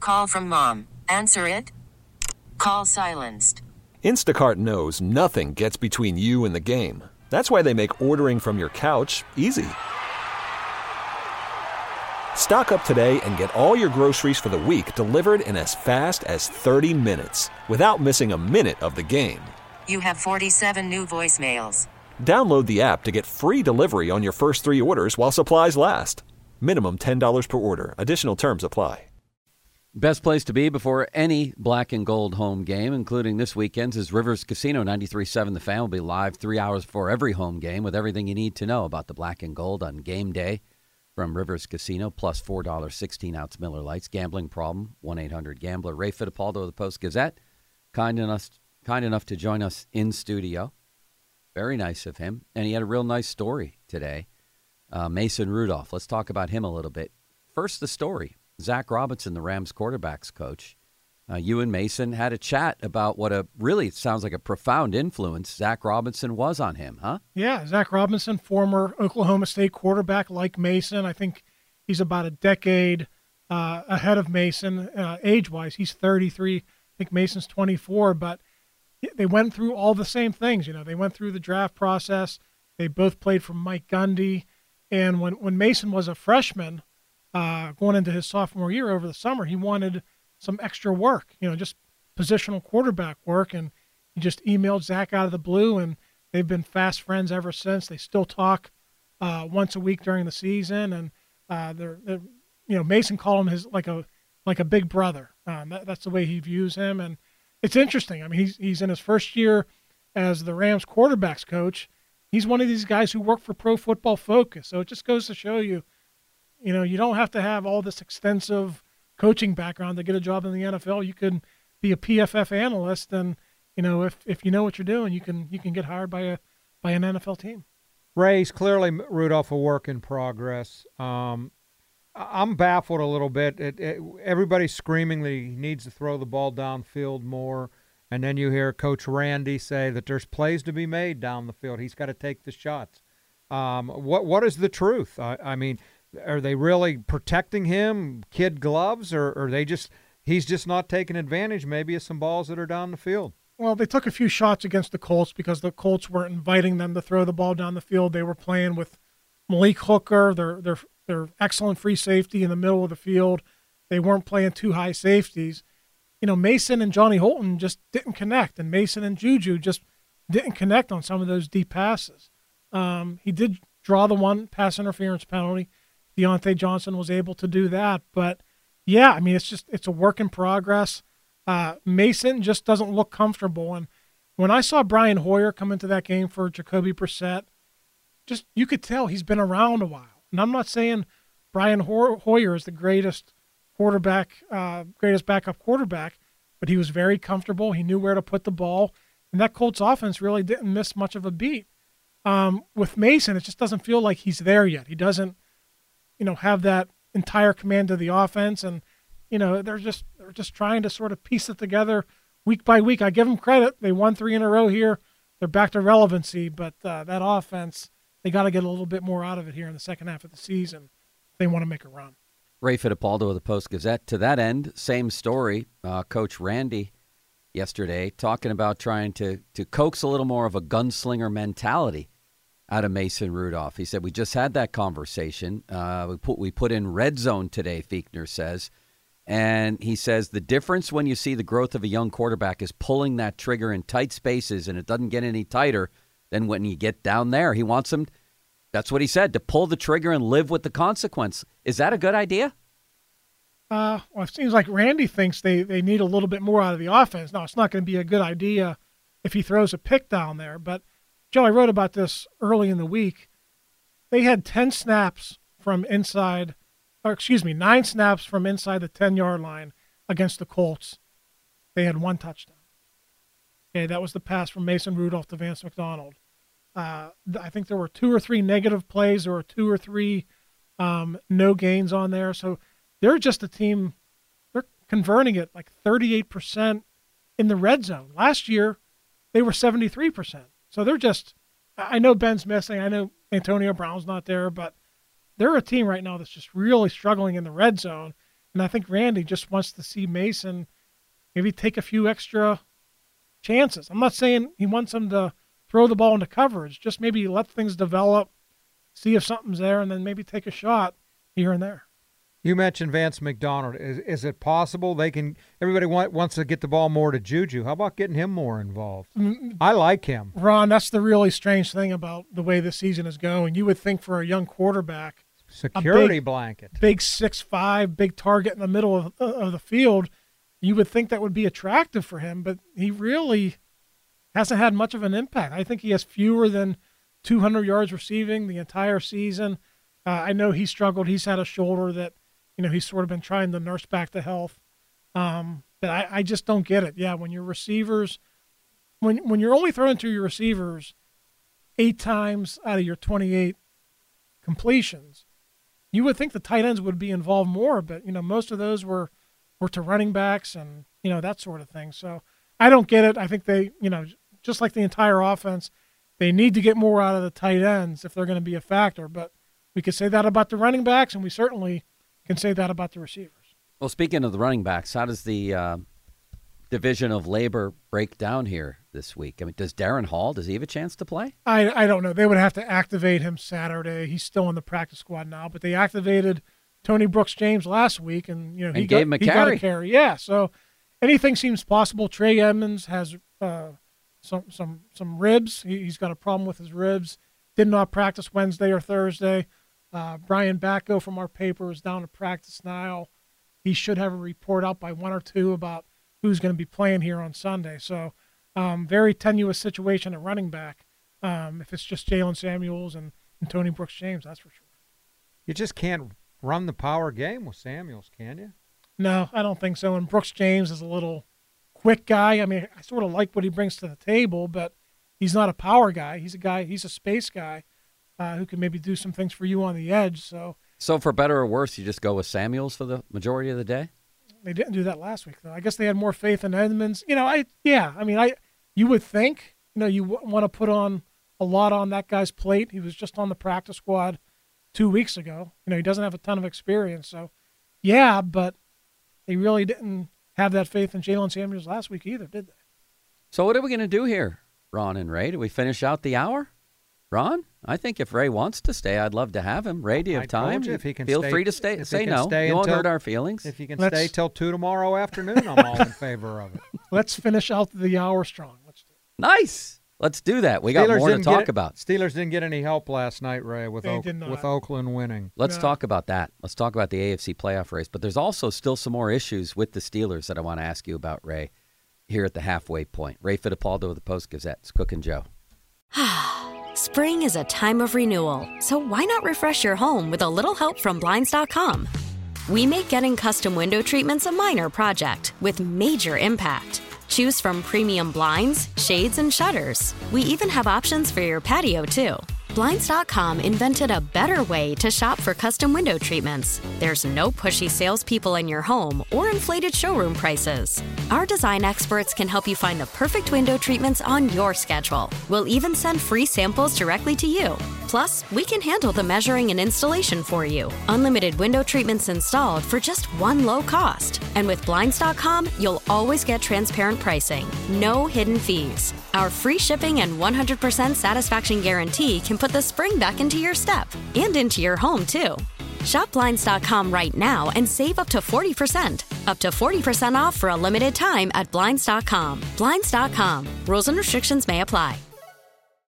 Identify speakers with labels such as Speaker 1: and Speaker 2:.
Speaker 1: Call from mom. Answer it. Call silenced.
Speaker 2: Instacart knows nothing gets between you and the game. That's why they make ordering from your couch easy. Stock up today and get all your groceries for the week delivered in as fast as 30 minutes without missing a minute of the game.
Speaker 1: You have 47 new voicemails.
Speaker 2: Download the app to get free delivery on your first 3 orders while supplies last. Minimum $10 per order. Additional terms apply.
Speaker 3: Best place to be before any black and gold home game, including this weekend's, is Rivers Casino. 93.7 The Fan will be live 3 hours before every home game with everything you need to know about the black and gold on game day from Rivers Casino, plus $4 16-ounce Miller Lights. Gambling problem, 1-800-GAMBLER. Ray Fittipaldo of the Post-Gazette, kind enough to join us in studio. Very nice of him. And he had a real nice story today. Mason Rudolph. Let's talk about him a little bit. First, the story. Zach Robinson, the Rams quarterbacks coach. You and Mason had a chat about what really sounds like a profound influence Zach Robinson was on him, huh?
Speaker 4: Yeah, Zach Robinson, former Oklahoma State quarterback like Mason. I think he's about a decade ahead of Mason age-wise. He's 33. I think Mason's 24, but they went through all the same things. You know, they went through the draft process. They both played for Mike Gundy. And when Mason was a freshman, going into his sophomore year over the summer, he wanted some extra work, just positional quarterback work. And he just emailed Zach out of the blue, and they've been fast friends ever since. They still talk once a week during the season. And they're Mason called him his like a big brother. That's the way he views him. And it's interesting. I mean, he's in his first year as the Rams quarterbacks coach. He's one of these guys who work for Pro Football Focus. So it just goes to show you, you don't have to have all this extensive coaching background to get a job in the NFL. You can be a PFF analyst, and if you know what you're doing, you can get hired by an NFL team.
Speaker 5: Ray's clearly, Rudolph, a work in progress. I'm baffled a little bit. Everybody's screaming that he needs to throw the ball downfield more, and then you hear Coach Randy say that there's plays to be made down the field. He's got to take the shots. What is the truth? I mean, are they really protecting him, kid gloves, or are he's just not taking advantage maybe of some balls that are down the field?
Speaker 4: Well, they took a few shots against the Colts because the Colts weren't inviting them to throw the ball down the field. They were playing with Malik Hooker, their excellent free safety in the middle of the field. They weren't playing two high safeties. Mason and Johnny Holton just didn't connect, and Mason and Juju just didn't connect on some of those deep passes. He did draw the one pass interference penalty. Deontay Johnson was able to do that. But, yeah, I mean, it's a work in progress. Mason just doesn't look comfortable. And when I saw Brian Hoyer come into that game for Jacoby Brissett, you could tell he's been around a while. And I'm not saying Brian Hoyer is the greatest backup quarterback, but he was very comfortable. He knew where to put the ball. And that Colts offense really didn't miss much of a beat. With Mason, it just doesn't feel like he's there yet. He doesn't have that entire command of the offense, and they're just trying to sort of piece it together week by week. I give them credit; they won 3 in a row here. They're back to relevancy, but that offense, they got to get a little bit more out of it here in the second half of the season if they want to make a run.
Speaker 3: Ray Fittipaldo of the Post-Gazette. To that end, same story. Coach Randy yesterday talking about trying to coax a little more of a gunslinger mentality out of Mason Rudolph. He said, we just had that conversation. We put in red zone today, Fiechner says. And he says the difference when you see the growth of a young quarterback is pulling that trigger in tight spaces, and it doesn't get any tighter than when you get down there. He wants him, that's what he said, to pull the trigger and live with the consequence. Is that a good idea?
Speaker 4: Well, it seems like Randy thinks they need a little bit more out of the offense. Now, it's not going to be a good idea if he throws a pick down there, but Joe, I wrote about this early in the week. They had 9 snaps from inside the 10-yard line against the Colts. They had 1 touchdown. Okay, that was the pass from Mason Rudolph to Vance McDonald. I think there were 2 or 3 negative plays. There were 2 or 3 no gains on there. So they're just a team, they're converting it like 38% in the red zone. Last year, they were 73%. So they're just, I know Ben's missing. I know Antonio Brown's not there, but they're a team right now that's just really struggling in the red zone. And I think Randy just wants to see Mason maybe take a few extra chances. I'm not saying he wants him to throw the ball into coverage, just maybe let things develop, see if something's there, and then maybe take a shot here and there.
Speaker 5: You mentioned Vance McDonald. Is it possible they can – everybody wants to get the ball more to Juju. How about getting him more involved? I like him.
Speaker 4: Ron, that's the really strange thing about the way this season is going. You would think for a young quarterback –
Speaker 5: security blanket.
Speaker 4: Big 6'5", big target in the middle of the field. You would think that would be attractive for him, but he really hasn't had much of an impact. I think he has fewer than 200 yards receiving the entire season. I know he struggled. He's had a shoulder that, he's sort of been trying to nurse back to health. But I just don't get it. Yeah, when your receivers, when you're only throwing to your receivers 8 times out of your 28 completions, you would think the tight ends would be involved more, but, most of those were to running backs and, that sort of thing. So I don't get it. I think they, just like the entire offense, they need to get more out of the tight ends if they're going to be a factor. But we could say that about the running backs, and we certainly can say that about the receivers.
Speaker 3: Well, speaking of the running backs, how does the division of labor break down here this week? I mean, does Darren Hall, does he have a chance to play?
Speaker 4: I don't know. They would have to activate him Saturday. He's still in the practice squad now, but they activated Tony Brooks-James last week, and he
Speaker 3: gave him a carry.
Speaker 4: He got a carry. Yeah, so anything seems possible. Trey Edmonds has some ribs. He's got a problem with his ribs. Did not practice Wednesday or Thursday. Brian Backo from our paper is down to practice now. He should have a report out by 1 or 2 about who's going to be playing here on Sunday. So very tenuous situation at running back if it's just Jalen Samuels and Tony Brooks-James, that's for sure.
Speaker 5: You just can't run the power game with Samuels, can you?
Speaker 4: No, I don't think so. And Brooks-James is a little quick guy. I mean, I sort of like what he brings to the table, but he's not a power guy. He's a space guy who can maybe do some things for you on the edge. So
Speaker 3: for better or worse, you just go with Samuels for the majority of the day?
Speaker 4: They didn't do that last week, though. I guess they had more faith in Edmonds. You would think, you want to put on a lot on that guy's plate. He was just on the practice squad 2 weeks ago. He doesn't have a ton of experience. So, yeah, but they really didn't have that faith in Jalen Samuels last week either, did they?
Speaker 3: So what are we going to do here, Ron and Ray? Do we finish out the hour? Ron, I think if Ray wants to stay, I'd love to have him. Ray, do you have time?
Speaker 5: If he can
Speaker 3: Feel
Speaker 5: stay,
Speaker 3: free to stay. Say no.
Speaker 5: Stay
Speaker 3: you won't hurt our feelings.
Speaker 5: If you can stay till 2 tomorrow afternoon, I'm all in favor of it.
Speaker 4: Let's finish out the hour strong. Let's do it.
Speaker 3: Nice. Let's do that. We got more to talk about.
Speaker 5: Steelers didn't get any help last night, Ray, with Oakland winning.
Speaker 3: Let's talk about that. Let's talk about the AFC playoff race. But there's also still some more issues with the Steelers that I want to ask you about, Ray, here at the halfway point. Ray Fittipaldo of the Post-Gazette. It's Cook and Joe.
Speaker 6: Spring is a time of renewal, so why not refresh your home with a little help from Blinds.com? We make getting custom window treatments a minor project with major impact. Choose from premium blinds, shades, and shutters. We even have options for your patio, too. Blinds.com invented a better way to shop for custom window treatments. There's no pushy salespeople in your home or inflated showroom prices. Our design experts can help you find the perfect window treatments on your schedule. We'll even send free samples directly to you. Plus, we can handle the measuring and installation for you. Unlimited window treatments installed for just one low cost. And with Blinds.com, you'll always get transparent pricing. No hidden fees. Our free shipping and 100% satisfaction guarantee can put the spring back into your step and into your home, too. Shop Blinds.com right now and save up to 40%. Up to 40% off for a limited time at Blinds.com. Blinds.com. Rules and restrictions may apply.